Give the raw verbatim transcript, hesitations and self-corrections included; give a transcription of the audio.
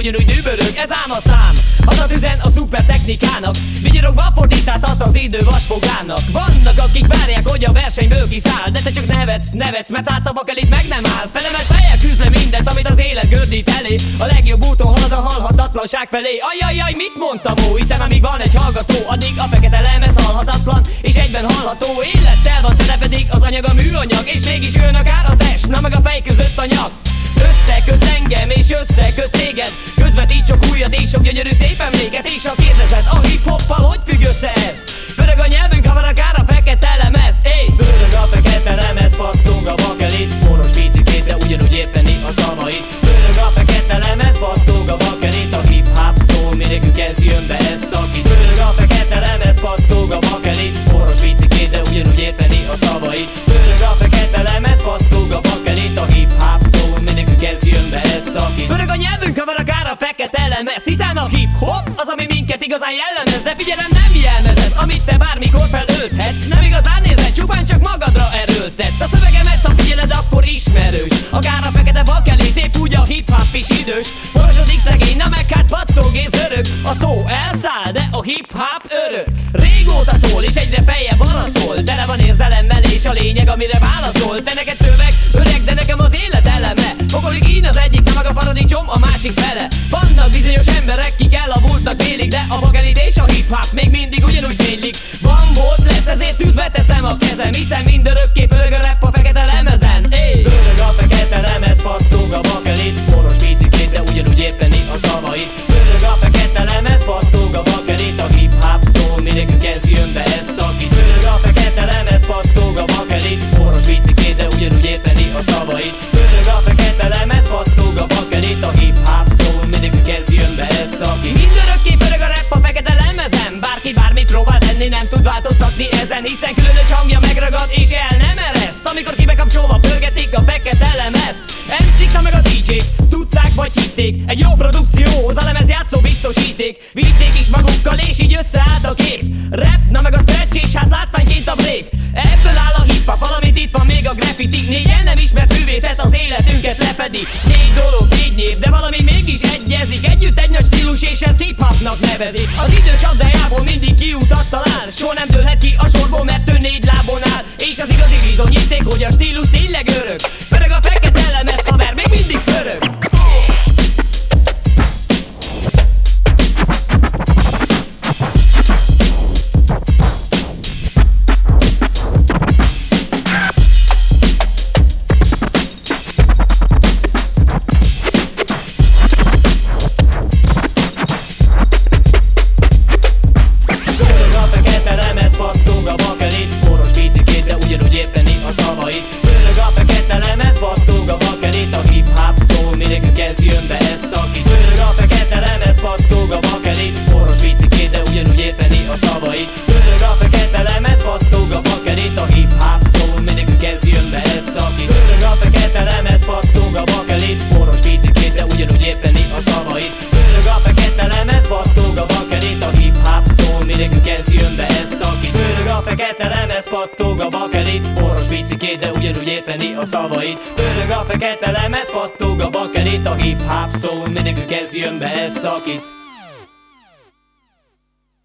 ugyanúgy dübörög, ez ám a szám. Hadat üzen a szuper technikának, vigyorogva fordítát ad az idő vasfogának. Vannak akik várják, hogy a versenyből kiszáll, de te csak nevetsz, nevetsz, mert át a bakelit meg nem áll. Felemelt fejjel küzd le mindent, amit az élet gördít elé. A legjobb úton halad a halhatatlanság felé. Ajajaj, mit mondtam ó, hiszen amíg van egy hallgató, addig a fekete lemez halhatatlan és egyben hallható. Élettel van tele pedig az anyag a műanyag, és mégis jön akár a test, na meg a fej között a nyak. Összeköt engem és összeköt téged, közvetít csak újat és sok gyönyörű szép emléket. És ha kérdezed, a hip-hoppal hogy függ össze ez? Pörög a nyelvünk, havar akár a fekete lemez. Éj! Pörög a fekete lemez, pattog a bakelit, poros picikét, de ugyanúgy érteni a szavait. Pörög a fekete lemez, pattog a bakelit, a hip-hop szól, mindenkünk ez jön, de ez szakít. Pörög a fekete lemez, pattog a bakelit, poros picikét, de ugyanúgy érteni a szavait. Pörög a fekete lemez, pattog a bakelit, a hip-hop szól, mindenkünk ez jön, de ez szakít. Pörög a nyelvünk, havar akár a fekete lemez, hiszen a hip-hop az, ami minket igazán jellemez. De figyelem, nem jelmez ez, amit te bármikor felölthetsz. Nem igazán nézed, csupán csak magadra erőltetsz. A szövegemet, ha figyeled, akkor ismerős. Akár a fekete bakelit, épp úgy a hip-hop is idős. Porosodik szegény, na meg hát pattog és örök. A szó elszáll, de a hip-hop örök. Régóta szól, és egyre feljebb araszol. Tele van érzelemmel, és a lényeg, amire válaszol. Te neked szöveg, öreg, de nekem az élet eleme. Fogolik így az egyik, nem meg a paradicsom a másik fele. Vannak bizonyos emberek, kik elavultak télig, de a bakelit és a hip-hop még mindig ugyanúgy fénylik. Van, volt, lesz, ezért tűzbe teszem a kezem, hiszen mindörökké pörög a rap a fekete lemezen. Éj! Pörög a fekete lemez, pattog a bakelit, poros picikét, de ugyanúgy érteni a szavait. Pörög a fekete lemez, pattog a bakelit, a hip-hop szól, mindenkünk ez jön, de ez szakít. Pörög a fekete lemez, pattog a bakelit, poros picikét, de ugyanúgy érteni a szavait. Pörög a fekete lemez, pattog a bakelit, a hip-hop szól, mindenkünk ez jön, de ez szakít. Mindörökké pörög a rap a fekete lemezen, bárki bármit próbál tenni, nem tud változtatni ezen, hiszen különös hangja megragad és el nem ereszt. Amikor kibekapcsolva pörgetik a fekete lemezt, em cé-k meg a dé jék tudták vagy hitték, egy jó produkcióhoz a lemez játszó biztosíték. Vitték is magukkal és így összeállt a kép. Rap, na meg a scratch és hát látványként a break. Ebből áll a hip-hop, valamit itt van még a graffiti. Négy el nem ismert művészet az életünket lefedi. Négy dolog, négy név, de valami mégis egyezik. Együtt egy nagy stílus és ezt hip-hopnak nevezik. Az idő csapdájából mindig kiutat talál, soha nem dőlhet ki a sorból, mert ő négy lábon áll. És az igazi bizonyíték, hogy a stílus tényleg örök. Pörög a fekete lemez, haver, még mindig pörög. Pörög a fekete lemez, pattog a bakelit, a hip-hop szól, mindenkünk ez jön, de ez szakít. Pörög a fekete lemez, pattog a bakelit, poros picikét, de ugyanúgy érteni a szavait. Pörög a fekete lemez, pattog a bakelit, a hip-hop szól, mindenkünk ez jön, de ez szakít. Pörög a fekete lemez, pattog a bakelit, poros picikét, de ugyanúgy érteni a szavait. Pörög a fekete lemez, pattog a bakelit, a hip-hop szól, mindenkünk ez jön, de ez szakít. Pörög a fekete lemez, pattog a bakelit, poros picikét, de ugyanúgy érteni a szavait. Pörög a fekete lemez, pattog a bakelit, a hip-hop szól, mindenkünk ez jön, be ez szakít.